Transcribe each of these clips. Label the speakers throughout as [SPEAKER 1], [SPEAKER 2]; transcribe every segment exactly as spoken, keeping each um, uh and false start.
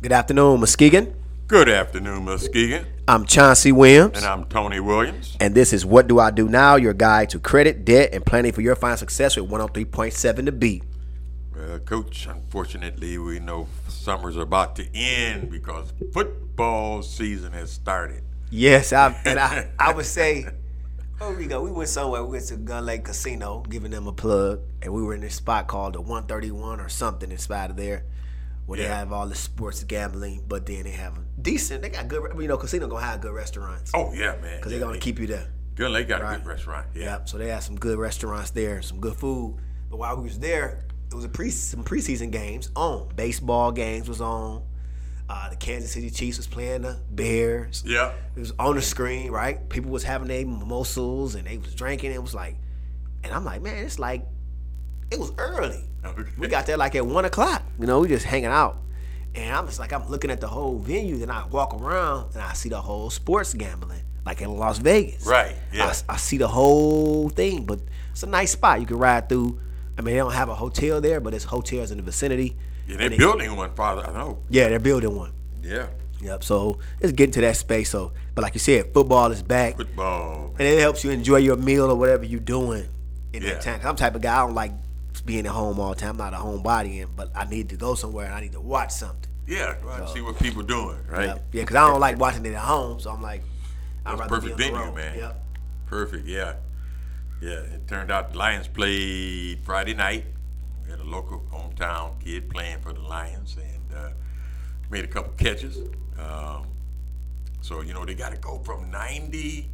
[SPEAKER 1] Good afternoon, Muskegon.
[SPEAKER 2] Good afternoon, Muskegon.
[SPEAKER 1] I'm Chauncey Williams.
[SPEAKER 2] And I'm Tony Williams.
[SPEAKER 1] And this is What Do I Do Now, your guide to credit, debt, and planning for your financial success with one oh three point seven The Beat.
[SPEAKER 2] Well, Coach, unfortunately, we know summer's about to end because football season has started.
[SPEAKER 1] Yes, I, and I, I would say, where we go? We went somewhere. We went to Gun Lake Casino, giving them a plug, and we were in this spot called the one thirty-one or something inside of there, where
[SPEAKER 2] Yeah.
[SPEAKER 1] they have all the sports gambling, but then they have a decent. They got good. You know, casino gonna have good restaurants.
[SPEAKER 2] Oh, yeah, man.
[SPEAKER 1] because
[SPEAKER 2] yeah,
[SPEAKER 1] they're gonna keep you there.
[SPEAKER 2] Gun Lake got a
[SPEAKER 1] Right.
[SPEAKER 2] good restaurant. Yeah.
[SPEAKER 1] Yep. So they had some good restaurants there, some good food. But while we was there, it was a pre some preseason games on. Baseball games was on. Uh, the Kansas City Chiefs was playing the Bears.
[SPEAKER 2] Yeah.
[SPEAKER 1] It was on the screen, right? People was having their mimosas and they was drinking. It was like, and I'm like, man, it's like, it was early.
[SPEAKER 2] Okay.
[SPEAKER 1] We got there like at one o'clock. You know, we just hanging out. And I'm just like, I'm looking at the whole venue, and I walk around and I see the whole sports gambling, like in Las Vegas.
[SPEAKER 2] Right, yeah.
[SPEAKER 1] I, I see the whole thing, but it's a nice spot. You can ride through. I mean, they don't have a hotel there, but there's hotels in the vicinity.
[SPEAKER 2] Yeah, they're
[SPEAKER 1] And they-
[SPEAKER 2] building one, Father. I know.
[SPEAKER 1] Yeah, they're building one.
[SPEAKER 2] Yeah.
[SPEAKER 1] Yep. So it's getting to that space. So, but like you said, football is back,
[SPEAKER 2] Football.
[SPEAKER 1] and it helps you enjoy your meal or whatever you're doing in
[SPEAKER 2] Yeah.
[SPEAKER 1] that time. 'Cause I'm the type of guy, I don't like being at home all the time. I'm not a homebody, and but I need to go somewhere and I need to watch something.
[SPEAKER 2] Yeah. Go out and see what people doing, right?
[SPEAKER 1] Yep. Yeah, because I don't like watching it at home. So I'm like, I'd
[SPEAKER 2] That's
[SPEAKER 1] rather
[SPEAKER 2] perfect
[SPEAKER 1] be on the
[SPEAKER 2] venue,
[SPEAKER 1] road.
[SPEAKER 2] man.
[SPEAKER 1] Yep.
[SPEAKER 2] Perfect, yeah. Yeah, it turned out the Lions played Friday night. We had a local hometown kid playing for the Lions and uh, made a couple catches. Um, so, you know, they got to go from ninety,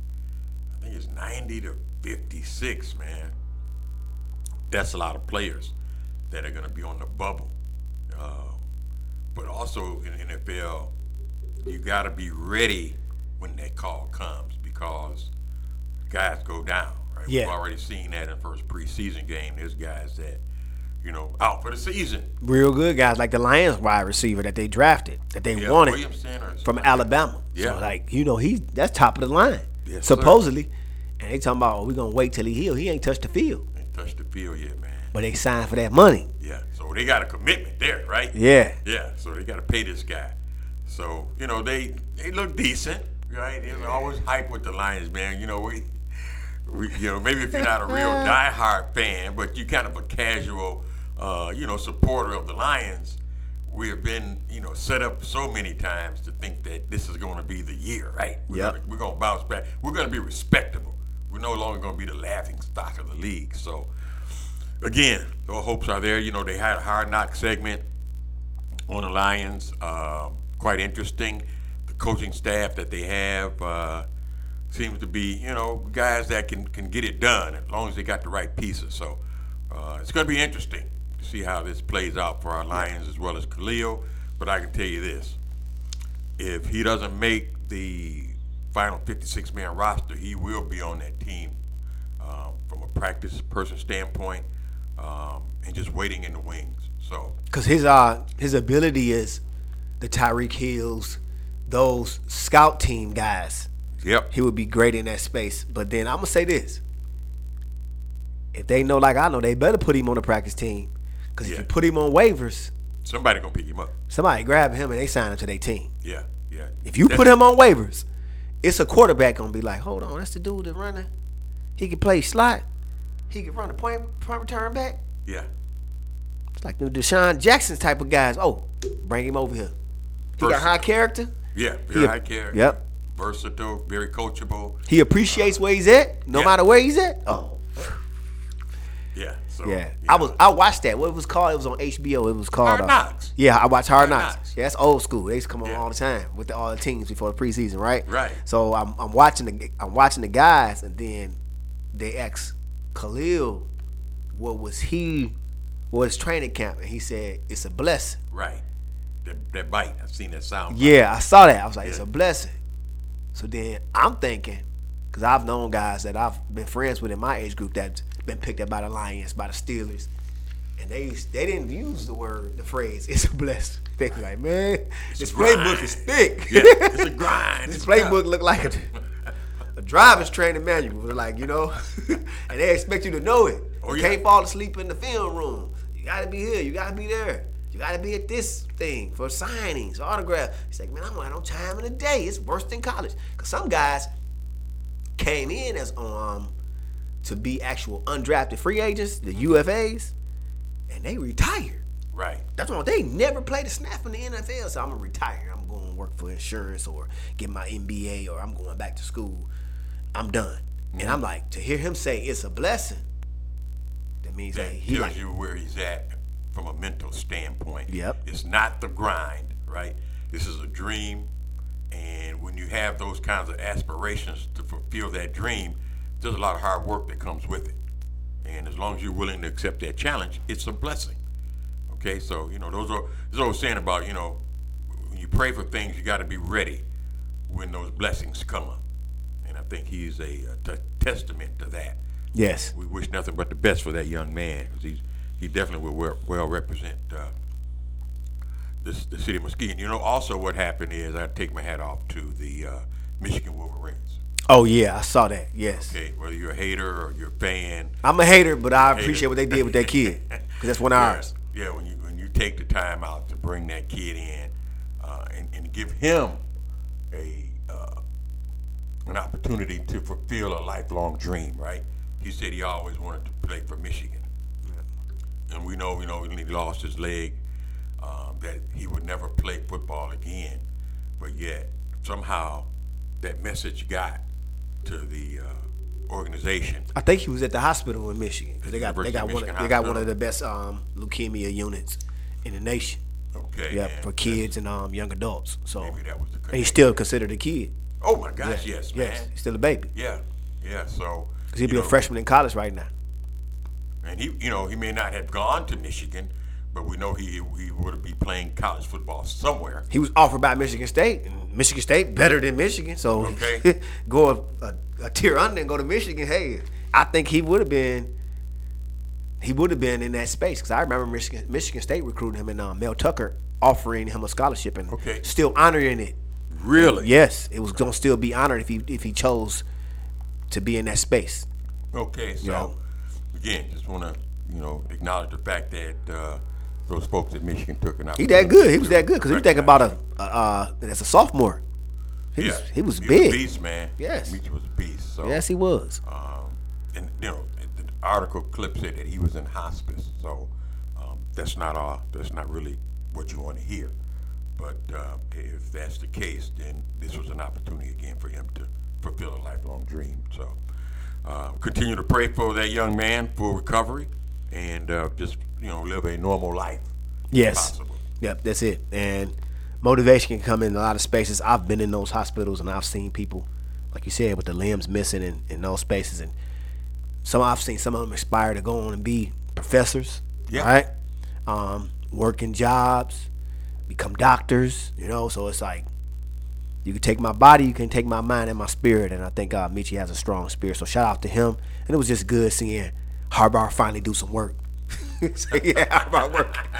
[SPEAKER 2] I think it's ninety to fifty-six, man. That's a lot of players that are going to be on the bubble. Um, but also in N F L, you got to be ready when that call comes because guys go down. Right?
[SPEAKER 1] Yeah.
[SPEAKER 2] We've already seen that in the first preseason game. There's guys that, you know, out for the season.
[SPEAKER 1] Real good guys like the Lions wide receiver that they drafted, that they
[SPEAKER 2] Yeah,
[SPEAKER 1] wanted
[SPEAKER 2] Williamson or
[SPEAKER 1] from
[SPEAKER 2] something.
[SPEAKER 1] Alabama.
[SPEAKER 2] Yeah.
[SPEAKER 1] So like, you know, he's that's top of the line.
[SPEAKER 2] Yes, sir.
[SPEAKER 1] supposedly. And they talking about, oh, we're gonna wait till he heal. He ain't touched the field.
[SPEAKER 2] Ain't touched the field yet, man.
[SPEAKER 1] But they signed for that money.
[SPEAKER 2] Yeah. So they got a commitment there, right?
[SPEAKER 1] Yeah.
[SPEAKER 2] Yeah. So they got to pay this guy. So, you know, they they look decent, right? They're always hype with the Lions, man. You know, we, we you know, maybe if you're not a real diehard fan, but you're kind of a casual, uh, you know, supporter of the Lions, we have been, you know, set up so many times to think that this is going to be the year, right? We're
[SPEAKER 1] Yep.
[SPEAKER 2] gonna, we're going to bounce back. We're going to be respectable. We're no longer going to be the laughing stock of the league. So, again, the hopes are there. You know, they had a hard knock segment on the Lions. Uh, quite interesting. The coaching staff that they have uh, seems to be, you know, guys that can, can get it done as long as they got the right pieces. So uh, it's going to be interesting to see how this plays out for our Lions as well as Khalil. But I can tell you this. If he doesn't make the final fifty-six man roster, he will be on that team um, from a practice person standpoint um, and just waiting in the wings. So,
[SPEAKER 1] Because his uh his ability is the Tyreek Hills, those scout team guys.
[SPEAKER 2] yep.
[SPEAKER 1] He would be great in that space. But then I'm gonna say this: if they know, like I know, they better put him on the practice team. Because if
[SPEAKER 2] Yeah.
[SPEAKER 1] you put him on waivers,
[SPEAKER 2] Somebody going to pick him up.
[SPEAKER 1] somebody grab him and they sign him to their team.
[SPEAKER 2] Yeah, yeah.
[SPEAKER 1] If you
[SPEAKER 2] That's-
[SPEAKER 1] put him on waivers, it's a quarterback gonna be like, hold on, that's the dude that's running. He can play slot. He can run a point, point return back.
[SPEAKER 2] Yeah.
[SPEAKER 1] It's like the Deshaun Jackson type of guys. Oh, bring him over here. He got
[SPEAKER 2] Versatile.
[SPEAKER 1] high character.
[SPEAKER 2] Yeah, very
[SPEAKER 1] He-
[SPEAKER 2] high character.
[SPEAKER 1] Yep.
[SPEAKER 2] Versatile, very coachable.
[SPEAKER 1] He appreciates where he's at, no
[SPEAKER 2] yeah.
[SPEAKER 1] matter where he's at. Oh,
[SPEAKER 2] Yeah. So
[SPEAKER 1] yeah.
[SPEAKER 2] you
[SPEAKER 1] I
[SPEAKER 2] know,
[SPEAKER 1] was I watched that. What it was called? It was on H B O. It was called
[SPEAKER 2] Hard
[SPEAKER 1] uh,
[SPEAKER 2] Knocks.
[SPEAKER 1] Yeah, I watched Hard,
[SPEAKER 2] Hard
[SPEAKER 1] Knocks.
[SPEAKER 2] Knocks.
[SPEAKER 1] Yeah, that's old school. They used to come on
[SPEAKER 2] Yeah.
[SPEAKER 1] all the time with the, all the teams before the preseason, right?
[SPEAKER 2] Right.
[SPEAKER 1] So I'm I'm watching the I'm watching the guys, and then they asked Khalil, what was he, what was training camp, and he said it's a blessing.
[SPEAKER 2] Right. That, that bite. I've seen that sound. bite.
[SPEAKER 1] Yeah, I saw that. I was like, it's
[SPEAKER 2] Yeah.
[SPEAKER 1] a blessing. So then I'm thinking, because I've known guys that I've been friends with in my age group that's been picked up by the Lions, by the Steelers, and they they didn't use the word, the phrase, it's a blessing. They was like, man, this
[SPEAKER 2] a
[SPEAKER 1] playbook
[SPEAKER 2] grind.
[SPEAKER 1] is thick.
[SPEAKER 2] Yeah, it's a grind.
[SPEAKER 1] This
[SPEAKER 2] It's
[SPEAKER 1] playbook
[SPEAKER 2] tough.
[SPEAKER 1] look like a, a driver's training manual. Like, you know, and they expect you to know it.
[SPEAKER 2] Oh,
[SPEAKER 1] you
[SPEAKER 2] yeah.
[SPEAKER 1] can't fall asleep in the film room. You got to be here. You got to be there. You You got to be at this thing for signings, autograph. He's like, man, I'm not on time in the day. It's worse than college. Because some guys came in as um to be actual undrafted free agents, the U F As, and they retired.
[SPEAKER 2] Right.
[SPEAKER 1] That's why they never played a snap in the N F L. So I'm gonna retire. I'm going to work for insurance or get my M B A or I'm going back to school. I'm done. Mm-hmm. And I'm like, to hear him say it's a blessing, that means
[SPEAKER 2] that
[SPEAKER 1] that he
[SPEAKER 2] tells
[SPEAKER 1] like,
[SPEAKER 2] you where he's at from a mental standpoint.
[SPEAKER 1] Yep.
[SPEAKER 2] It's not the grind, right? This is a dream, and when you have those kinds of aspirations to fulfill that dream, there's a lot of hard work that comes with it. And as long as you're willing to accept that challenge, it's a blessing. Okay, so, you know, those are, there's always saying about, you know, when you pray for things, you got to be ready when those blessings come up. And I think he's a, a t- testament to that.
[SPEAKER 1] yes.
[SPEAKER 2] We wish nothing but the best for that young man, because he's he definitely will well, well represent uh, this, the city of Muskegon. You know, also what happened is I take my hat off to the uh, Michigan Wolverines.
[SPEAKER 1] Oh, yeah, I saw that. Yes.
[SPEAKER 2] Okay, whether you're a hater or you're a fan.
[SPEAKER 1] I'm a hater, but I
[SPEAKER 2] Hater.
[SPEAKER 1] appreciate what they did with that kid. Because that's one of
[SPEAKER 2] Yeah,
[SPEAKER 1] ours.
[SPEAKER 2] yeah, when you when you take the time out to bring that kid in uh, and, and give him a uh, an opportunity to fulfill a lifelong dream, right? He said he always wanted to play for Michigan. And we know, you know, when he lost his leg, um, that he would never play football again. But yet, somehow, that message got to the uh, organization.
[SPEAKER 1] I think he was at the hospital in Michigan because they got they
[SPEAKER 2] University
[SPEAKER 1] got
[SPEAKER 2] of
[SPEAKER 1] one of,
[SPEAKER 2] Michigan
[SPEAKER 1] they got one
[SPEAKER 2] Hospital.
[SPEAKER 1] of the best um, leukemia units in the nation.
[SPEAKER 2] Okay.
[SPEAKER 1] Yeah,
[SPEAKER 2] and
[SPEAKER 1] for kids and um, young adults. So
[SPEAKER 2] Maybe that was the
[SPEAKER 1] and he's
[SPEAKER 2] connection.
[SPEAKER 1] still considered a kid.
[SPEAKER 2] Oh my gosh, yes, man.
[SPEAKER 1] Yes, he's still a baby
[SPEAKER 2] Yeah, yeah. So
[SPEAKER 1] because he'll be
[SPEAKER 2] you
[SPEAKER 1] a
[SPEAKER 2] know,
[SPEAKER 1] freshman in college right now.
[SPEAKER 2] and he, you know, he may not have gone to Michigan, but we know he he would be playing college football somewhere.
[SPEAKER 1] He was offered by Michigan State, and Michigan State better than Michigan. So
[SPEAKER 2] Okay.
[SPEAKER 1] go a, a, a tier under and go to Michigan. Hey, I think he would have been. He would have been in that space because I remember Michigan Michigan State recruiting him and um, Mel Tucker offering him a scholarship and
[SPEAKER 2] Okay.
[SPEAKER 1] still honoring it.
[SPEAKER 2] Really?
[SPEAKER 1] Yes, it was gonna still be honored if he if he chose to be in that space.
[SPEAKER 2] Okay, so
[SPEAKER 1] Yeah.
[SPEAKER 2] again, just want to you know acknowledge the fact that uh, those folks at Michigan took an
[SPEAKER 1] He
[SPEAKER 2] opportunity.
[SPEAKER 1] that good. He was that good because he was thinking about
[SPEAKER 2] recognize
[SPEAKER 1] a, a uh, as a sophomore. He
[SPEAKER 2] Yeah,
[SPEAKER 1] was he was
[SPEAKER 2] he
[SPEAKER 1] big.
[SPEAKER 2] Was a beast, man.
[SPEAKER 1] Yes.
[SPEAKER 2] Michi was a beast. So,
[SPEAKER 1] Yes, he was.
[SPEAKER 2] um, and you know, the article clip said that he was in hospice. So um, that's not all. That's not really what you want to hear. But uh, if that's the case, then this was an opportunity again for him to fulfill a lifelong dream. So uh, continue to pray for that young man for recovery and uh, just you know live a normal life. if
[SPEAKER 1] Yes.
[SPEAKER 2] Possible.
[SPEAKER 1] Yep, that's it. And motivation can come in a lot of spaces. I've been in those hospitals and I've seen people, like you said, with the limbs missing in, in those spaces. And some I've seen some of them aspire to go on and be professors,
[SPEAKER 2] Yeah.
[SPEAKER 1] right? Um, working jobs, become doctors, you know. So it's like you can take my body, you can take my mind and my spirit. And I think uh, Michi has a strong spirit. So shout out to him. And it was just good seeing Harbaugh finally do some work. So, yeah, Harbaugh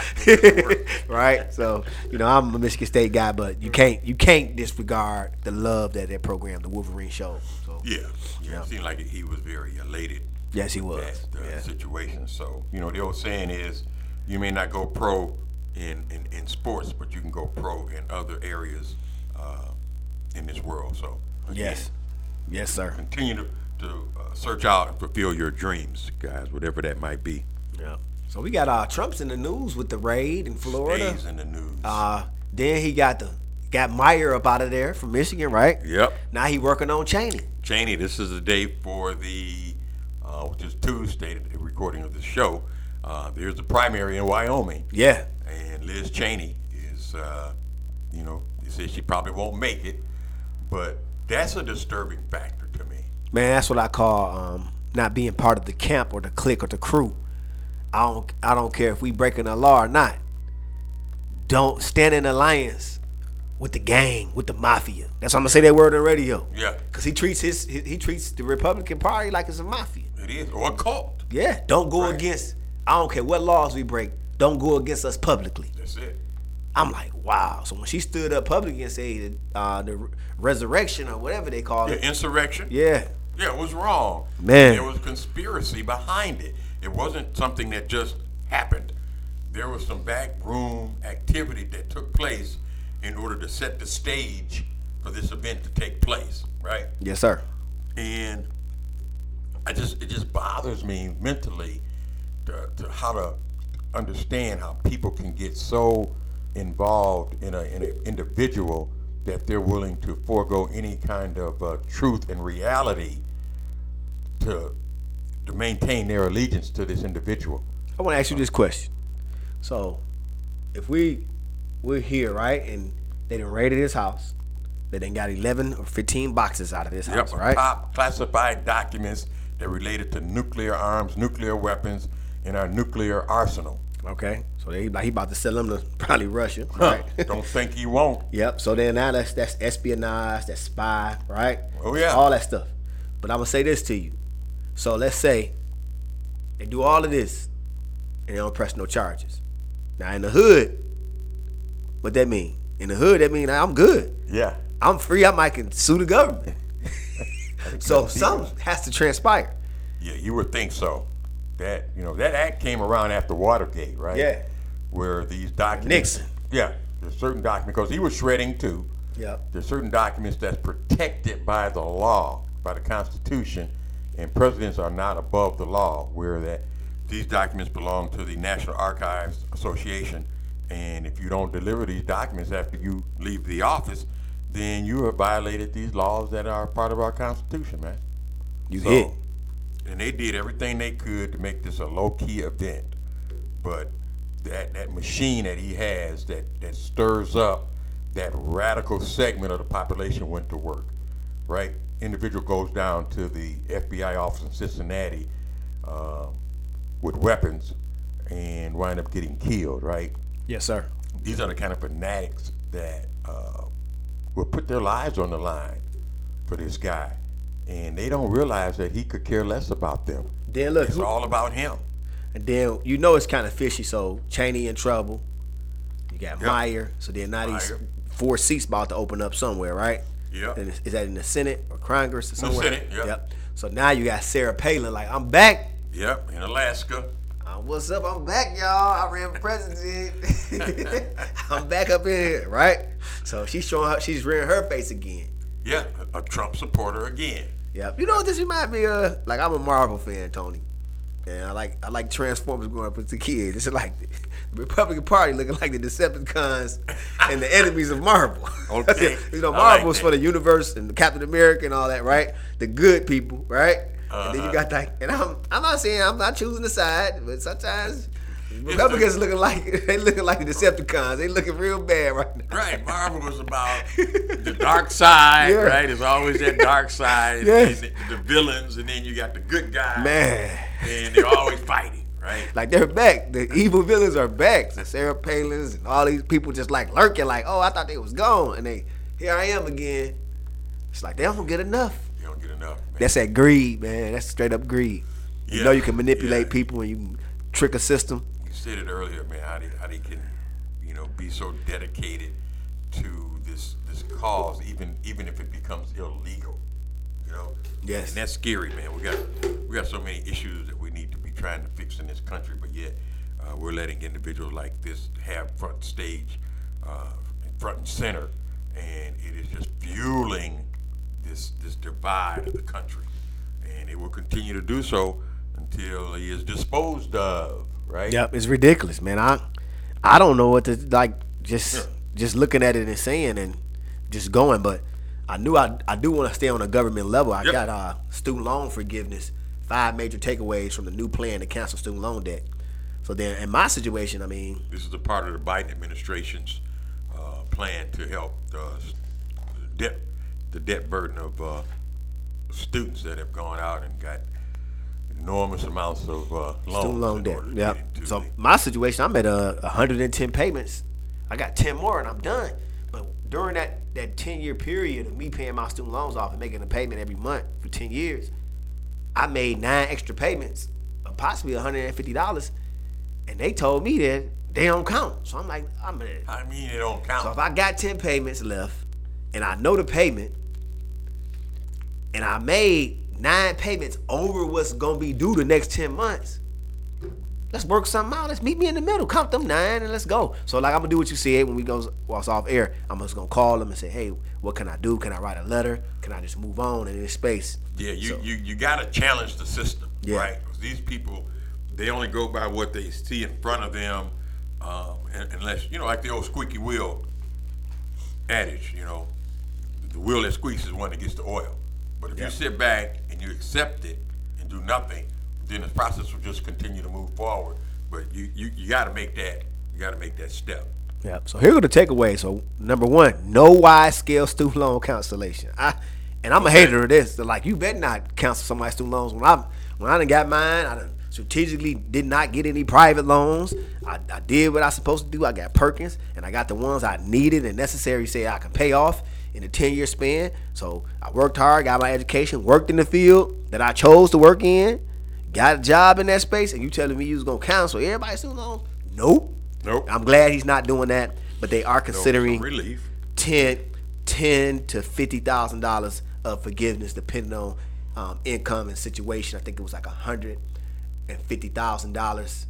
[SPEAKER 1] work. Right? So, you know, I'm a Michigan State guy, but you can't you can't disregard the love that that program, the Wolverine showed. So
[SPEAKER 2] Yeah, yeah.
[SPEAKER 1] Yeah.
[SPEAKER 2] It seemed like he was very elated.
[SPEAKER 1] yes, he was.
[SPEAKER 2] That uh,
[SPEAKER 1] Yeah.
[SPEAKER 2] situation. So, you know, the old saying is you may not go pro in, in, in sports, but you can go pro in other areas uh, in this world. So, again,
[SPEAKER 1] Yes. Yes, sir.
[SPEAKER 2] continue to, to uh, search out and fulfill your dreams, guys, whatever that might be.
[SPEAKER 1] Yeah. So we got uh Trump's in the news with the raid in Florida.
[SPEAKER 2] Stays in the news.
[SPEAKER 1] Uh then he got the got Meyer up out of there from Michigan, right?
[SPEAKER 2] yep.
[SPEAKER 1] Now he working on Cheney.
[SPEAKER 2] Cheney, this is the day for the, uh, which is Tuesday, the recording of the show. Uh, there's the primary in Wyoming.
[SPEAKER 1] Yeah.
[SPEAKER 2] And Liz Cheney is, uh, you know, they say she probably won't make it, but that's a disturbing factor to me.
[SPEAKER 1] Man, that's what I call um, not being part of the camp or the clique or the crew. I don't I don't care if we breaking the law or not. Don't stand in alliance with the gang, with the mafia. That's why I'm gonna say that word on the radio.
[SPEAKER 2] Yeah,
[SPEAKER 1] Cause he treats his he, he treats the Republican Party like it's a mafia.
[SPEAKER 2] it is, or a cult.
[SPEAKER 1] Yeah. Don't go
[SPEAKER 2] Right.
[SPEAKER 1] against. I don't care what laws we break. Don't go against us publicly.
[SPEAKER 2] That's it.
[SPEAKER 1] I'm like, wow. So when she stood up publicly and said uh, the re- resurrection or whatever they call
[SPEAKER 2] Yeah,
[SPEAKER 1] it,
[SPEAKER 2] insurrection.
[SPEAKER 1] yeah,
[SPEAKER 2] Yeah, it was wrong.
[SPEAKER 1] Man.
[SPEAKER 2] There was conspiracy behind it. It wasn't something that just happened. there was some backroom activity that took place in order to set the stage for this event to take place, right?
[SPEAKER 1] Yes, sir.
[SPEAKER 2] And I just it just bothers me mentally to, to how to understand how people can get so involved in a in an individual that they're willing to forego any kind of uh, truth and reality to to maintain their allegiance to this individual.
[SPEAKER 1] I want to ask you this question. So, if we we're here, right, and they done raided his house, they done got eleven or fifteen boxes out of this house,
[SPEAKER 2] Yep,
[SPEAKER 1] right?
[SPEAKER 2] top classified documents that related to nuclear arms, nuclear weapons, and our nuclear arsenal.
[SPEAKER 1] Okay, so they like he about to sell them to probably Russia, right?
[SPEAKER 2] Don't think he won't.
[SPEAKER 1] Yep. So then now that's that's espionage, that's spy, right?
[SPEAKER 2] Oh, yeah.
[SPEAKER 1] all that stuff. But I'm gonna say this to you. So let's say they do all of this and they don't press no charges. Now in the hood, what that mean? In the hood, that mean I'm good.
[SPEAKER 2] Yeah.
[SPEAKER 1] I'm free. I might can sue the government. So something has to transpire.
[SPEAKER 2] Yeah, you would think so. That you know that act came around after Watergate, right?
[SPEAKER 1] Yeah.
[SPEAKER 2] Where these documents.
[SPEAKER 1] Nixon.
[SPEAKER 2] Yeah, there's certain documents because he was shredding too.
[SPEAKER 1] Yep.
[SPEAKER 2] There's certain documents that's protected by the law, by the Constitution, and presidents are not above the law. Where that these documents belong to the National Archives Association, and if you don't deliver these documents after you leave the office, then you have violated these laws that are part of our Constitution, man.
[SPEAKER 1] You
[SPEAKER 2] So-
[SPEAKER 1] hit.
[SPEAKER 2] And they did everything they could to make this a low-key event. But that that machine that he has that, that stirs up that radical segment of the population went to work, right? Individual goes down to the F B I office in Cincinnati um, with weapons and wind up getting killed, right?
[SPEAKER 1] Yes, sir.
[SPEAKER 2] These are the kind of fanatics that uh, will put their lives on the line for this guy. And they don't realize that he could care less about them.
[SPEAKER 1] Then look,
[SPEAKER 2] It's
[SPEAKER 1] who-
[SPEAKER 2] all about him.
[SPEAKER 1] and then you know it's kind of fishy. So Cheney in trouble. You got
[SPEAKER 2] Yep.
[SPEAKER 1] Meyer. So then now these
[SPEAKER 2] Meyer.
[SPEAKER 1] four seats about to open up somewhere, right?
[SPEAKER 2] Yep.
[SPEAKER 1] And is is that in the Senate or Congress or somewhere?
[SPEAKER 2] Senate, yep.
[SPEAKER 1] So now you got Sarah Palin. Like I'm back.
[SPEAKER 2] Yep, in Alaska.
[SPEAKER 1] Uh, what's up? I'm back, y'all. I ran for president. I'm back up in here, right? So she's showing her, she's rearing her face again.
[SPEAKER 2] Yeah, a, a Trump supporter again.
[SPEAKER 1] Yep. You know what this reminds me of? Like I'm a Marvel fan, Tony. And I like I like Transformers growing up as a kid. It's like the Republican Party looking like the Decepticons and the enemies of Marvel.
[SPEAKER 2] Okay.
[SPEAKER 1] You know,
[SPEAKER 2] I like
[SPEAKER 1] Marvel's
[SPEAKER 2] that.
[SPEAKER 1] for the universe and the Captain America and all that, right? The good people, right? And then you
[SPEAKER 2] Uh-huh.
[SPEAKER 1] got that. And I'm I'm not saying I'm not choosing a side, but sometimes Republicans looking like they looking like the Decepticons. They looking real bad right now.
[SPEAKER 2] Right, Marvel was about the dark side,
[SPEAKER 1] Yeah.
[SPEAKER 2] right? There's always that dark side,
[SPEAKER 1] Yes.
[SPEAKER 2] and the, the villains, and then you got the good guys.
[SPEAKER 1] Man.
[SPEAKER 2] And they're always fighting, right?
[SPEAKER 1] Like they're back. The evil villains are back. The Sarah Palins and all these people just like lurking, like, oh, I thought they was gone, and they here I am again. It's like they don't get enough.
[SPEAKER 2] You don't get enough, man.
[SPEAKER 1] That's that greed, man. That's straight up greed. You
[SPEAKER 2] Yeah.
[SPEAKER 1] know you can manipulate
[SPEAKER 2] Yeah.
[SPEAKER 1] people and you can trick a system.
[SPEAKER 2] You said it earlier, man, how they, how they can, you know, be so dedicated to this this cause, even even if it becomes illegal, you know.
[SPEAKER 1] Yes.
[SPEAKER 2] And that's scary, man. We got we got so many issues that we need to be trying to fix in this country, but yet uh, we're letting individuals like this have front stage, uh, front and center, and it is just fueling this this divide of the country, and it will continue to do so until he is disposed of. Right?
[SPEAKER 1] Yep, it's ridiculous, man. I I don't know what to like just
[SPEAKER 2] Yeah.
[SPEAKER 1] just looking at it and saying and just going, but I knew I I do want to stay on a government level. I
[SPEAKER 2] Yep.
[SPEAKER 1] got uh student loan forgiveness, five major takeaways from the new plan to cancel student loan debt. So then in my situation, I mean,
[SPEAKER 2] This is a part of the Biden administration's uh, plan to help the debt, the debt burden of uh, students that have gone out and got enormous amounts of uh, loans.
[SPEAKER 1] student loan
[SPEAKER 2] in
[SPEAKER 1] debt.
[SPEAKER 2] order to
[SPEAKER 1] Yeah.
[SPEAKER 2] get into
[SPEAKER 1] So
[SPEAKER 2] the-
[SPEAKER 1] my situation, I'm at uh, one hundred ten payments. I got ten more and I'm done. But during that that ten year period of me paying my student loans off and making a payment every month for ten years, I made nine extra payments of possibly one hundred fifty dollars, and they told me that they don't count. So I'm like, I'm gonna.
[SPEAKER 2] I mean, it don't count.
[SPEAKER 1] So if I got ten payments left, and I know the payment, and I made nine payments over what's gonna be due the next ten months, Let's work something out. Let's meet me in the middle. Count them nine and let's go. So like I'm gonna do what you said when we goes whilst off air. I'm just gonna call them and say, hey, what can I do? Can I write a letter? Can I just move on in this space?
[SPEAKER 2] Yeah, you
[SPEAKER 1] So,
[SPEAKER 2] you, you got to challenge the system,
[SPEAKER 1] Yeah.
[SPEAKER 2] right? 'Cause these people, they only go by what they see in front of them, um, and, unless you know, like the old squeaky wheel adage. You know, the wheel that squeaks is the one that gets the oil. But if
[SPEAKER 1] Yeah.
[SPEAKER 2] you sit back and you accept it and do nothing, then the process will just continue to move forward. But you you, you got to make that you got to make that step.
[SPEAKER 1] Yeah. So here are the takeaways. So number one, no wide scale student loan cancellation. I and I'm a hater of this. So like you better not cancel somebody's student loans. When I when I done got mine, I done strategically did not get any private loans. I, I did what I was supposed to do. I got Perkins and I got the ones I needed and necessary say I can pay off in a ten year span. So I worked hard, got my education, worked in the field that I chose to work in, got a job in that space, and you telling me you was gonna cancel everybody's student loans? Nope.
[SPEAKER 2] Nope.
[SPEAKER 1] I'm glad he's not doing that, but they are considering
[SPEAKER 2] Some relief.
[SPEAKER 1] ten, ten to fifty thousand dollars of forgiveness, depending on um, income and situation. I think it was like a hundred and fifty thousand dollars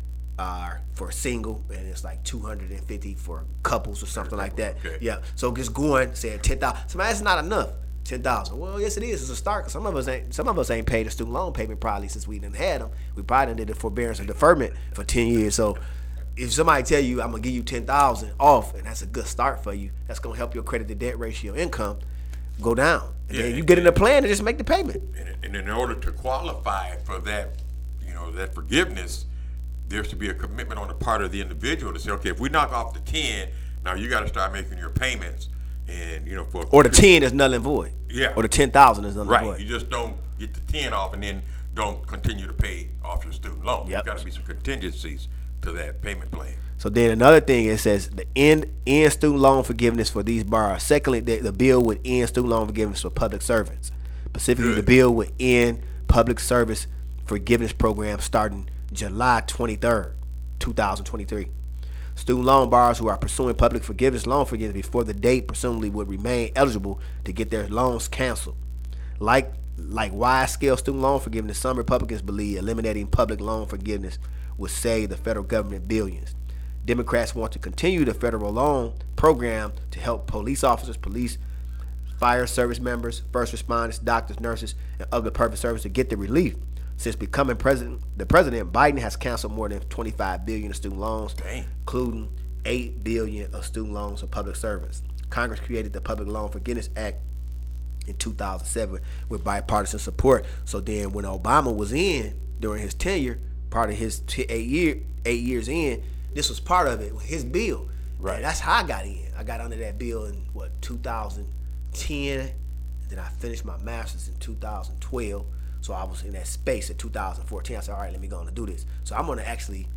[SPEAKER 1] uh, for a single, and it's like two hundred and fifty for couples or something like that.
[SPEAKER 2] Okay.
[SPEAKER 1] Yeah. So just going saying ten thousand. Somebody, that's not enough. Ten thousand. Well, yes, it is. It's a start. 'Cause some of us ain't. Some of us ain't paid a student loan payment probably since we didn't had them. We probably done did the forbearance or deferment for ten years. So if somebody tell you I'm gonna give you ten thousand off, and that's a good start for you, that's gonna help your credit to debt ratio income go down. And
[SPEAKER 2] Yeah,
[SPEAKER 1] then you
[SPEAKER 2] and-
[SPEAKER 1] get in a plan to just make the payment.
[SPEAKER 2] And, and in order to qualify for that, you know, that forgiveness, there should be a commitment on the part of the individual to say, okay, if we knock off the ten, now you got to start making your payments, and you know, for
[SPEAKER 1] Or the ten is null and void.
[SPEAKER 2] Yeah.
[SPEAKER 1] Or the ten thousand is null and
[SPEAKER 2] right,
[SPEAKER 1] void.
[SPEAKER 2] you just don't get the ten off and then don't continue to pay off your student loan.
[SPEAKER 1] Yep.
[SPEAKER 2] There's got to be some contingencies to that payment plan.
[SPEAKER 1] So then another thing, it says the end end student loan forgiveness for these borrowers. Secondly, the, the bill would end student loan forgiveness for public servants. Specifically,
[SPEAKER 2] Good.
[SPEAKER 1] the bill would end public service forgiveness program starting July twenty-third, two thousand twenty-three. Student loan borrowers who are pursuing public forgiveness loan forgiveness before the date presumably would remain eligible to get their loans canceled. Like like wide scale student loan forgiveness, some Republicans believe eliminating public loan forgiveness would save the federal government billions. Democrats want to continue the federal loan program to help police officers, police, fire service members, first responders, doctors, nurses, and other public services to get the relief. Since becoming president, the president Biden has canceled more than twenty-five billion of student loans,
[SPEAKER 2] Dang.
[SPEAKER 1] including eight billion of student loans for public servants. Congress created the Public Loan Forgiveness Act in two thousand seven with bipartisan support. So then, when Obama was in during his tenure, part of his t- eight year eight years in, this was part of it, his bill.
[SPEAKER 2] Right.
[SPEAKER 1] And that's how I got in. I got under that bill in what two thousand ten, and then I finished my master's in two thousand twelve. So I was in that space in two thousand fourteen. I said, all right, let me go on and do this. So I'm gonna actually,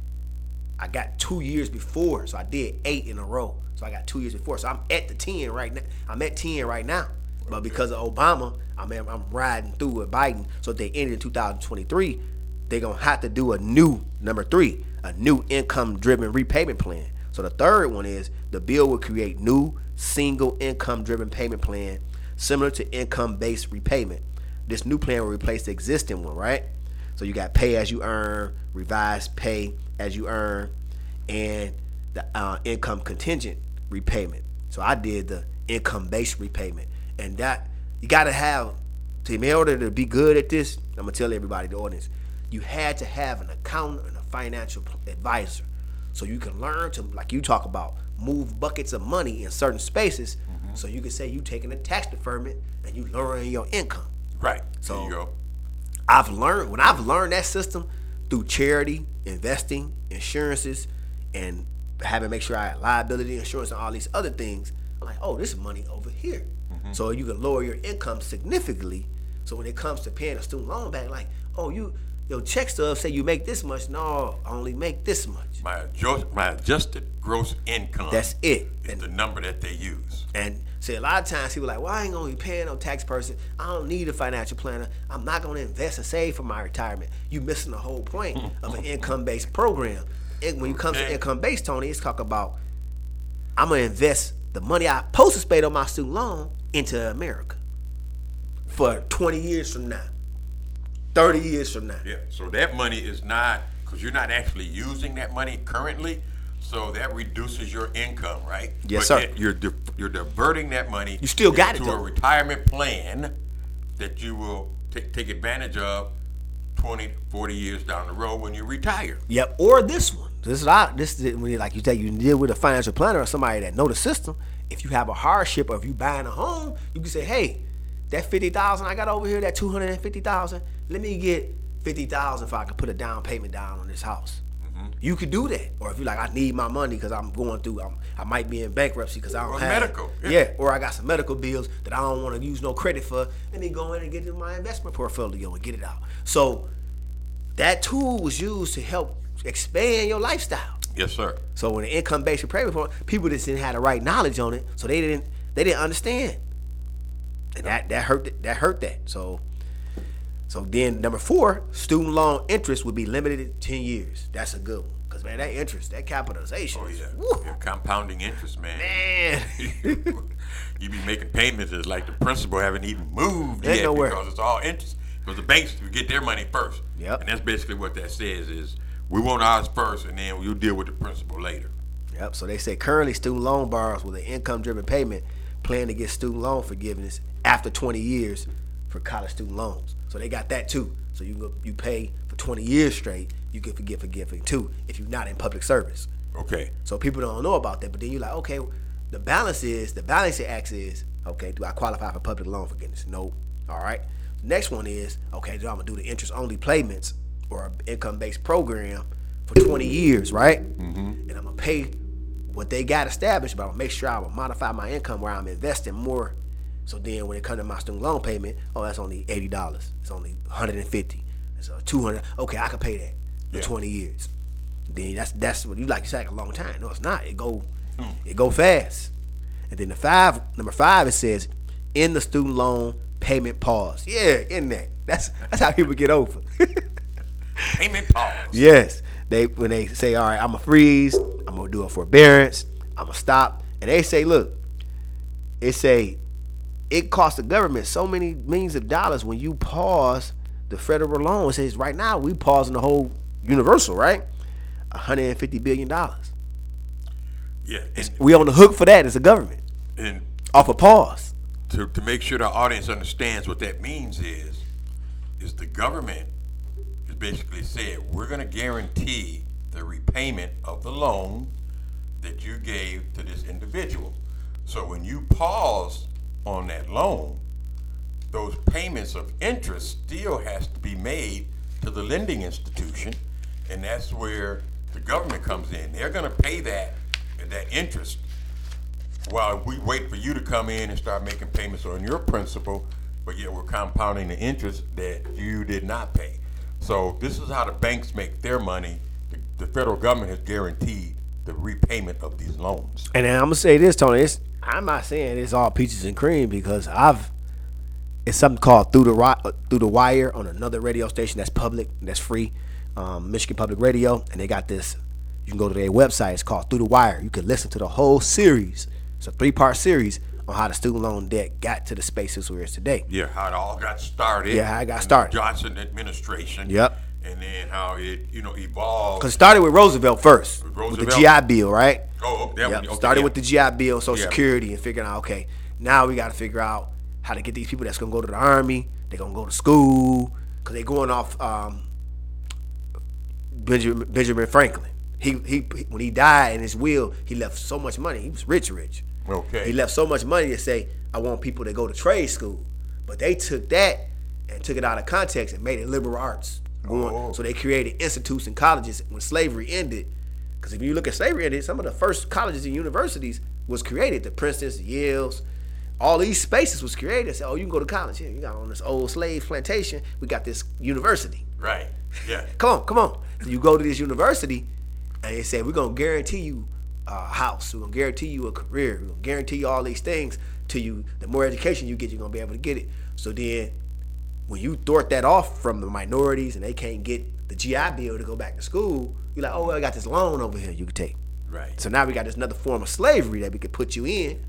[SPEAKER 1] I got two years before, so I did eight in a row. So I got two years before. So I'm at the ten right now. I'm at ten right now. But because of Obama, I'm I'm riding through with Biden. So if they ended in two thousand twenty-three, they're gonna have to do a new number three, a new income-driven repayment plan. So the third one is the bill will create new single income-driven payment plan similar to income-based repayment. This new plan will replace the existing one, right? So you got pay as you earn, revised pay as you earn, and the uh, income contingent repayment. So I did the income-based repayment, and that you got to have to in order to be good at this. I'm gonna tell everybody, the audience, you had to have an accountant and a financial advisor, so you can learn to, like you talk about, move buckets of money in certain spaces. Mm-hmm. So you can say you taking a tax deferment and you lowering your income.
[SPEAKER 2] Right.
[SPEAKER 1] So
[SPEAKER 2] there you go.
[SPEAKER 1] I've learned when I've learned that system through charity, investing, insurances, and having make sure I have liability insurance and all these other things. I'm like, oh, this money over here. Mm-hmm. So you can lower your income significantly. So when it comes to paying a student loan back, like, oh, you your check stub say you make this much. No, I only make this much.
[SPEAKER 2] My adjust, my adjusted gross income.
[SPEAKER 1] That's it.
[SPEAKER 2] Is
[SPEAKER 1] And
[SPEAKER 2] the number that they use.
[SPEAKER 1] And see, a lot of times people are like, well, I ain't gonna be paying no tax person. I don't need a financial planner. I'm not gonna invest and save for my retirement. You missing the whole point of an income-based program. And when it comes to
[SPEAKER 2] Okay.
[SPEAKER 1] income-based, Tony, it's talk about I'm gonna invest the money I supposed to spend on my student loan into America for twenty years from now, thirty years from now.
[SPEAKER 2] Yeah. So that money is not because you're not actually using that money currently, so that reduces your income, right?
[SPEAKER 1] Yes,
[SPEAKER 2] but
[SPEAKER 1] sir.
[SPEAKER 2] Yet you're di- you're diverting that money.
[SPEAKER 1] You still got it,
[SPEAKER 2] into a
[SPEAKER 1] though.
[SPEAKER 2] retirement plan that you will t- take advantage of twenty, forty years down the road when you retire.
[SPEAKER 1] Yep. Or this one. This is I, this is when you, like you say you deal with a financial planner or somebody that know the system. If you have a hardship or if you buying a home, you can say, hey, that fifty thousand I got over here, that two hundred and fifty thousand, let me get fifty thousand if I can put a down payment down on this house. Mm-hmm. You could do that. Or if you're like, I need my money because I'm going through, I'm, I might be in bankruptcy because I don't
[SPEAKER 2] Or
[SPEAKER 1] have
[SPEAKER 2] medical.
[SPEAKER 1] Yeah. yeah. Or I got some medical bills that I don't want to use no credit for. Let me go in and get in my investment portfolio and get it out. So that tool was used to help expand your lifestyle.
[SPEAKER 2] Yes, sir.
[SPEAKER 1] So when the income-based repayment plan, people just didn't have the right knowledge on it, so they didn't they didn't understand, and that that hurt that hurt that. So so then number four, student loan interest would be limited to ten years. That's a good one, cause man, that interest, that capitalization,
[SPEAKER 2] Oh
[SPEAKER 1] is-
[SPEAKER 2] yeah,
[SPEAKER 1] woo,
[SPEAKER 2] yeah compounding interest, man.
[SPEAKER 1] man.
[SPEAKER 2] You be making payments it's like the principal haven't even moved
[SPEAKER 1] Ain't
[SPEAKER 2] yet
[SPEAKER 1] nowhere.
[SPEAKER 2] because it's all interest. Because the banks get their money first.
[SPEAKER 1] Yep.
[SPEAKER 2] And that's basically what that says is we want ours first, and then we'll deal with the principal later.
[SPEAKER 1] Yep. So they say currently student loan borrowers with an income-driven payment plan to get student loan forgiveness after twenty years for college student loans. So they got that too. So you go, you pay for twenty years straight, you get forgive forgiving too if you're not in public service.
[SPEAKER 2] Okay.
[SPEAKER 1] So people don't know about that. But then you're like, okay, the balance is the balancing act is okay. Do I qualify for public loan forgiveness? No. All right. Next one is okay. Do I'm gonna do the interest only payments or an income based program for twenty years, right? Mm-hmm. And I'm gonna pay what they got established, but I'm gonna make sure I will modify my income where I'm investing more. So then when it comes to my student loan payment, oh, that's only eighty dollars. It's only one hundred fifty. It's a two hundred. Okay, I can pay that for
[SPEAKER 2] Yeah.
[SPEAKER 1] twenty years. Then that's that's what you like. You say like a long time. No, it's not. It go mm. it go fast. And then the five number five it says in the student loan payment pause. Yeah, in that. That's that's how people get over.
[SPEAKER 2] Payment pause.
[SPEAKER 1] Yes. They when they say, all right, I'm gonna freeze, I'm gonna do a forbearance, I'm gonna stop. And they say, look, it say it costs the government so many millions of dollars when you pause the federal loan. It says right now we pausing the whole universal, right? one hundred fifty billion dollars.
[SPEAKER 2] Yeah. And,
[SPEAKER 1] We on the hook for that as a government.
[SPEAKER 2] and
[SPEAKER 1] Off a pause.
[SPEAKER 2] to, to make sure the audience understands what that means is, is the government is basically said, we're going to guarantee the repayment of the loan that you gave to this individual. So when you pause on that loan, those payments of interest still has to be made to the lending institution, and that's where the government comes in. They're going to pay that that interest while we wait for you to come in and start making payments on your principal, but yet we're compounding the interest that you did not pay. So this is how the banks make their money. The, the federal government has guaranteed the repayment of these loans.
[SPEAKER 1] And then I'm gonna say this, Tony. It's, I'm not saying it's all peaches and cream because I've it's something called through the Ri- through the wire on another radio station that's public, that's free, um, Michigan Public Radio, and they got this. You can go to their website. It's called Through the Wire. You can listen to the whole series. It's a three-part series on how the student loan debt got to the spaces where it's today.
[SPEAKER 2] Yeah, how it all got started.
[SPEAKER 1] Yeah, how it got
[SPEAKER 2] in
[SPEAKER 1] started.
[SPEAKER 2] The Johnson administration.
[SPEAKER 1] Yep.
[SPEAKER 2] And then how it, you know, evolved.
[SPEAKER 1] Because it started with Roosevelt first,
[SPEAKER 2] With
[SPEAKER 1] with the
[SPEAKER 2] Roosevelt?
[SPEAKER 1] G I Bill, right?
[SPEAKER 2] Oh, that
[SPEAKER 1] Yep.
[SPEAKER 2] one. Okay,
[SPEAKER 1] Started
[SPEAKER 2] yeah.
[SPEAKER 1] with the G I Bill, Social
[SPEAKER 2] Yeah.
[SPEAKER 1] Security, and figuring out, okay, now we got to figure out how to get these people that's going to go to the Army, they're going to go to school, because they're going off um, Benjamin, Benjamin Franklin. He, he When he died in his will, he left so much money. He was rich, rich.
[SPEAKER 2] Okay.
[SPEAKER 1] He left so much money to say, I want people to go to trade school. But they took that and took it out of context and made it liberal arts. Going,
[SPEAKER 2] Oh.
[SPEAKER 1] So they created institutes and colleges when slavery ended. Because if you look at slavery ended, some of the first colleges and universities was created. The Princetons, the Yales, all these spaces was created. Said, oh, you can go to college. Yeah, you got on this old slave plantation. We got this university.
[SPEAKER 2] Right. Yeah.
[SPEAKER 1] Come on, come on. So you go to this university, and they say, we're going to guarantee you a house. We're going to guarantee you a career. We're going to guarantee you all these things to you. The more education you get, you're going to be able to get it. So then when you thwart that off from the minorities and they can't get the G I Bill to go back to school, you're like, oh, well, I got this loan over here you can take.
[SPEAKER 2] Right.
[SPEAKER 1] So now we got this another form of slavery that we could put you in.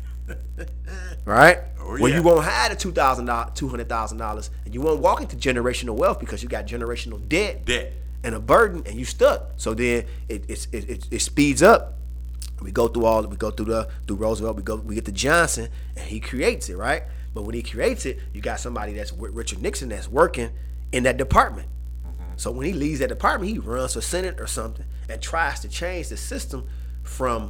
[SPEAKER 1] Right?
[SPEAKER 2] Oh,
[SPEAKER 1] Well,
[SPEAKER 2] yeah.
[SPEAKER 1] you won't have the two thousand dollars, two hundred thousand dollars, and you won't walk into generational wealth because you got generational debt.
[SPEAKER 2] Debt.
[SPEAKER 1] and a burden, and you stuck. So then it it it, it speeds up. We go through all. We go through the through Roosevelt. We go. We get to Johnson, and he creates it, right? But when he creates it, you got somebody that's with Richard Nixon that's working in that department. Mm-hmm. So when he leaves that department, he runs for Senate or something and tries to change the system from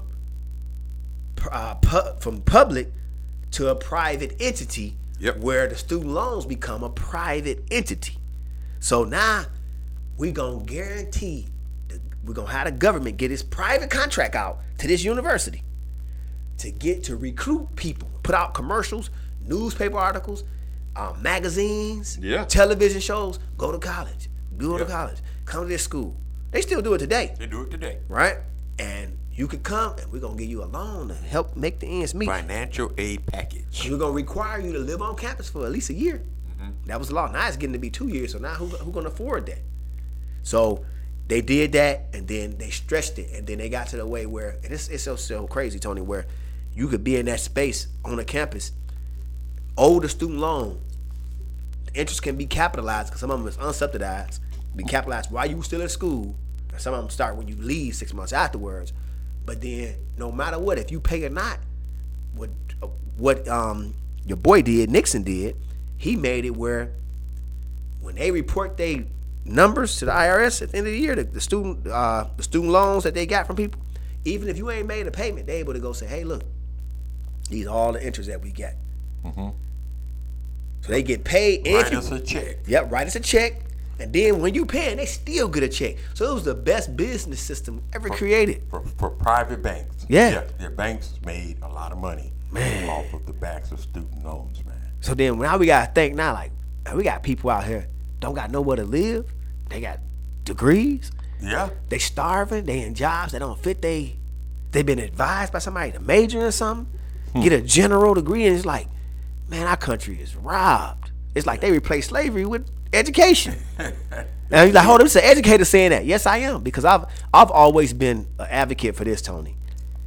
[SPEAKER 1] uh, pu- from public to a private entity,
[SPEAKER 2] yep.
[SPEAKER 1] where the student loans become a private entity. So now we gonna guarantee, the, we're gonna have the government get its private contract out to this university to get to recruit people, put out commercials, newspaper articles, uh, magazines,
[SPEAKER 2] yeah.
[SPEAKER 1] television shows. Go to college. Go
[SPEAKER 2] yeah.
[SPEAKER 1] to college. Come to this school. They still do it today.
[SPEAKER 2] They do it today,
[SPEAKER 1] right? And you could come, and we're gonna give you a loan to help make the ends meet.
[SPEAKER 2] Financial aid package.
[SPEAKER 1] We're gonna require you to live on campus for at least a year. Mm-hmm. That was the law. Now it's getting to be two years. So now who who gonna afford that? So they did that, and then they stretched it, and then they got to the way where, and it's it's so so crazy, Tony, where you could be in that space on a campus, owe the student loan, the interest can be capitalized because some of them is unsubsidized, be capitalized while you still in school. And some of them start when you leave six months afterwards. But then, no matter what, if you pay or not, what what um your boy did, Nixon did, he made it where when they report their numbers to the I R S at the end of the year, the, the student uh, the student loans that they got from people, even if you ain't made a payment, they able to go say, hey, look, these are all the interest that we got. Mm-hmm. So they get paid.
[SPEAKER 2] Write us a check.
[SPEAKER 1] Yep, write us a check. And then when you paying, they still get a check. So it was the best business system ever
[SPEAKER 2] for,
[SPEAKER 1] created.
[SPEAKER 2] For, for private banks.
[SPEAKER 1] Yeah.
[SPEAKER 2] yeah. Their banks made a lot of money man. off of the backs of student loans, man.
[SPEAKER 1] So then now we got to think now, like, we got people out here don't got nowhere to live. They got degrees.
[SPEAKER 2] Yeah.
[SPEAKER 1] They starving. They in jobs that don't fit. They, they been advised by somebody to major in something. Hmm. Get a general degree. And it's like, man, our country is robbed. It's like they replaced slavery with education. Now you're like, hold on, it's an educator saying that. Yes, I am, because I've I've always been an advocate for this, Tony.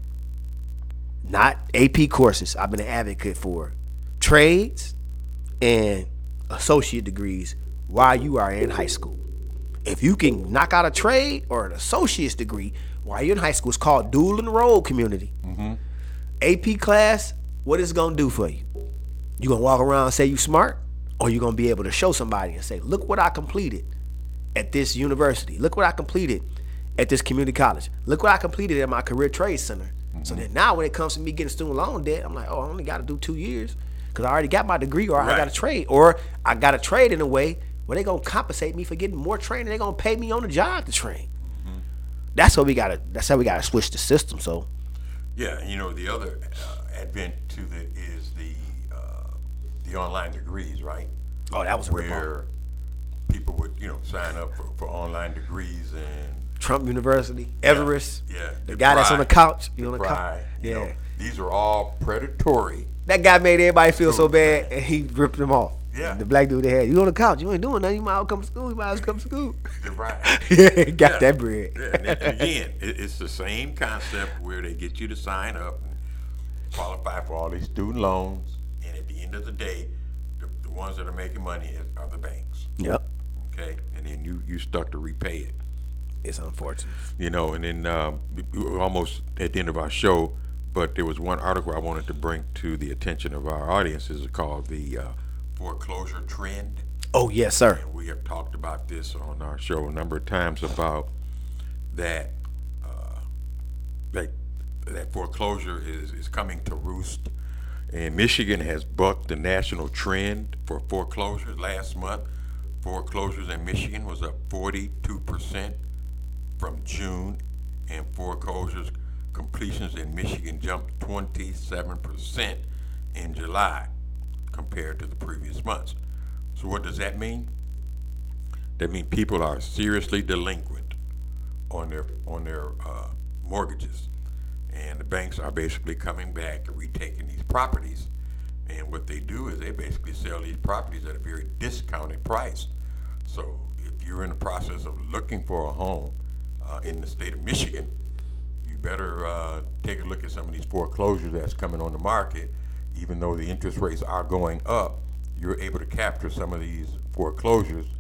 [SPEAKER 1] Not A P courses. I've been an advocate for trades and associate degrees while you are in high school. If you can knock out a trade or an associate's degree while you're in high school, it's called dual enrolled community. Mm-hmm. A P class, what is it gonna do for you? You gonna walk around and say you smart? Or you're going to be able to show somebody and say, look what I completed at this university. Look what I completed at this community college. Look what I completed at my career trade center. Mm-hmm. So then now when it comes to me getting student loan debt, I'm like, oh, I only got to do two years because I already got my degree, or right. I got a trade. Or I got a trade in a way where they're going to compensate me for getting more training. They're going to pay me on the job to train. Mm-hmm. That's what we got to, that's how we got to switch the system. So,
[SPEAKER 2] yeah, you know, the other uh, advent to the is the the online degrees, right?
[SPEAKER 1] Oh, that was a
[SPEAKER 2] where people would, you know, sign up for, for online degrees and
[SPEAKER 1] Trump University, Everest,
[SPEAKER 2] yeah, yeah
[SPEAKER 1] the, the guy that's on the couch, you on the couch,
[SPEAKER 2] yeah.
[SPEAKER 1] You
[SPEAKER 2] know, these are all predatory.
[SPEAKER 1] That guy made everybody feel so bad, and he ripped them off.
[SPEAKER 2] Yeah,
[SPEAKER 1] the black dude they had, you on the couch, you ain't doing nothing. You might as well come to school. You might as well come to school.
[SPEAKER 2] You're right.
[SPEAKER 1] Yeah, got
[SPEAKER 2] yeah.
[SPEAKER 1] that bread.
[SPEAKER 2] Yeah. And, and again, it, it's the same concept where they get you to sign up and qualify for all these student loans, and at the end of the day, the ones that are making money are the banks.
[SPEAKER 1] Yep.
[SPEAKER 2] Okay, and then you you stuck to repay it.
[SPEAKER 1] It's unfortunate.
[SPEAKER 2] You know, and then um, we were almost at the end of our show, but there was one article I wanted to bring to the attention of our audiences called the uh, foreclosure trend.
[SPEAKER 1] Oh yes, sir.
[SPEAKER 2] And we have talked about this on our show a number of times about that. Uh, that that foreclosure is is coming to roost. And Michigan has bucked the national trend for foreclosures. Last month, foreclosures in Michigan was up forty-two percent from June, and foreclosures completions in Michigan jumped twenty-seven percent in July compared to the previous months. So what does that mean? That means people are seriously delinquent on their on their uh, mortgages. And the banks are basically coming back and retaking these properties. And what they do is they basically sell these properties at a very discounted price. So if you're in the process of looking for a home uh, in the state of Michigan, you better uh, take a look at some of these foreclosures that's coming on the market. Even though the interest rates are going up, you're able to capture some of these foreclosures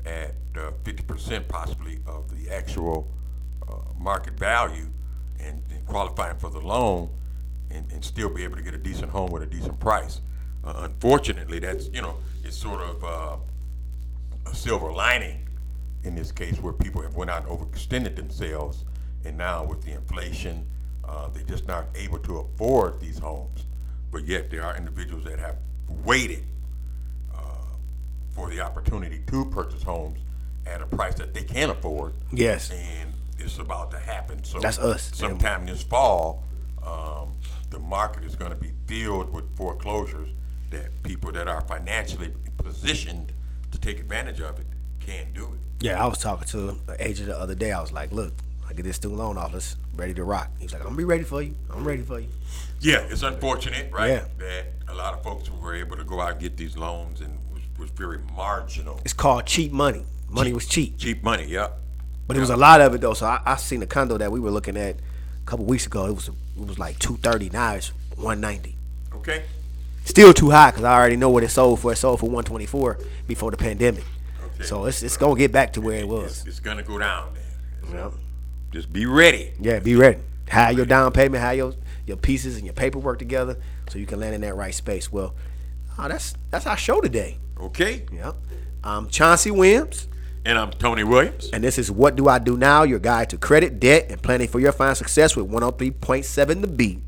[SPEAKER 2] at uh, fifty percent possibly of the actual uh, market value and, and qualifying for the loan and, and still be able to get a decent home with a decent price. Uh, unfortunately, that's, you know, it's sort of uh, a silver lining in this case where people have went out and overextended themselves, and now with the inflation, uh, they're just not able to afford these homes. But yet there are individuals that have waited uh, for the opportunity to purchase homes at a price that they can afford.
[SPEAKER 1] Yes.
[SPEAKER 2] And it's about to happen. So
[SPEAKER 1] That's us.
[SPEAKER 2] sometime this fall, um, the market is going to be filled with foreclosures that people that are financially positioned to take advantage of it can't do it.
[SPEAKER 1] Yeah, I was talking to an agent the other day. I was like, look, I get this student loan office ready to rock. He was like, I'm gonna be ready for you. I'm ready for you.
[SPEAKER 2] Yeah, it's unfortunate, right?
[SPEAKER 1] Yeah.
[SPEAKER 2] That a lot of folks were able to go out and get these loans and was, was very marginal.
[SPEAKER 1] It's called cheap money. Money was cheap.
[SPEAKER 2] Cheap money, yeah.
[SPEAKER 1] But it was a lot of it though. So I, I seen the condo that we were looking at a couple weeks ago. It was it was like two thirty. Now it's one ninety.
[SPEAKER 2] Okay.
[SPEAKER 1] Still too high because I already know what it sold for. It sold for one twenty four before the pandemic.
[SPEAKER 2] Okay.
[SPEAKER 1] So it's it's gonna get back to where it was.
[SPEAKER 2] It's, it's gonna go down there.
[SPEAKER 1] Yep.
[SPEAKER 2] Just be ready.
[SPEAKER 1] Yeah, be ready. Have your down payment, have your your pieces and your paperwork together so you can land in that right space. Well, oh, that's that's our show today.
[SPEAKER 2] Okay.
[SPEAKER 1] Yeah. I'm Chauncey Williams.
[SPEAKER 2] And I'm Tony Williams.
[SPEAKER 1] And this is What Do I Do Now, your guide to credit, debt, and planning for your financial success with one oh three point seven The Beat.